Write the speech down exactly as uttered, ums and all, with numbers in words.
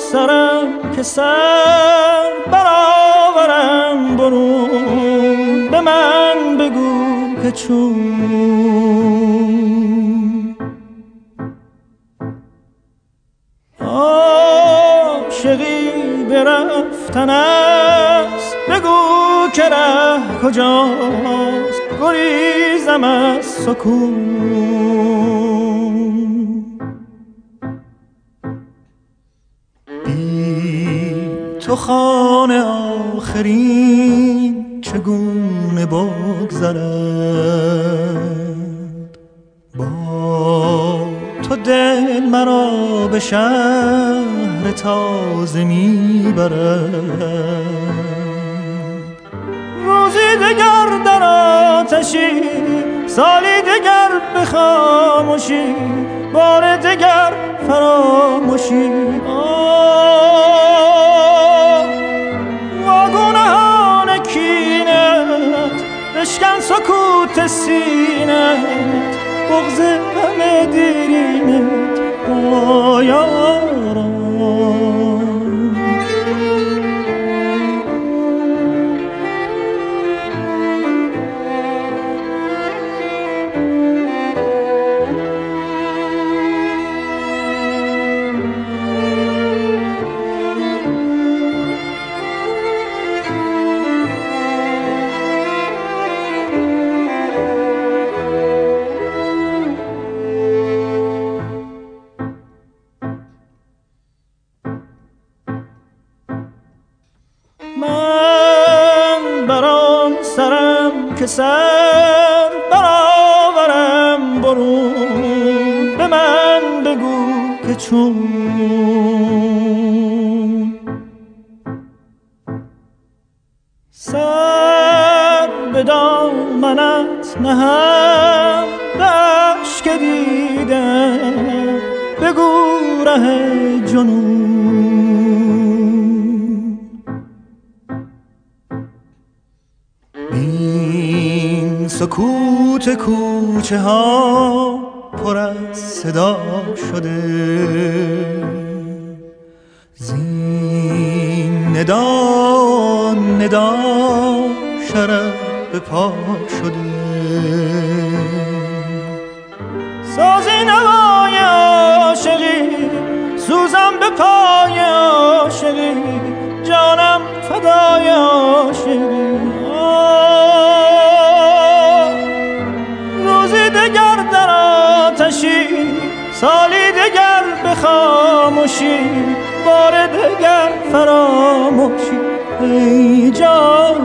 سرم که سر برآورم برون، به من بگو که چون عاشقی برفتن است، بگو که ره کجاست، گریزم از سکون. بی تو خانه آخرین چگونه بگذرد، با تو دل مرا به شهر تازه میبرد. روزی دگر در آتشی، سالی دگر به خاموشی، بار دگر فراموشی. واگونهان کینت بشکن سکوت سینت، بغض همه دیرینت آیارم. که سر برآورم برون، به من بگو که چون سر به دامنت نهم، به اشک دیدم بگو ره جنون. این سکوت کوچه ها پر از صدا شده، زین ندا ندا شرف به پا شده. سازی نوای عاشقی، سوزم به پای عاشقی، جانم فدای عاشقی. روزی دگر در آتشی، سالی دگر به خاموشی، بار دگر فراموشی. ای جان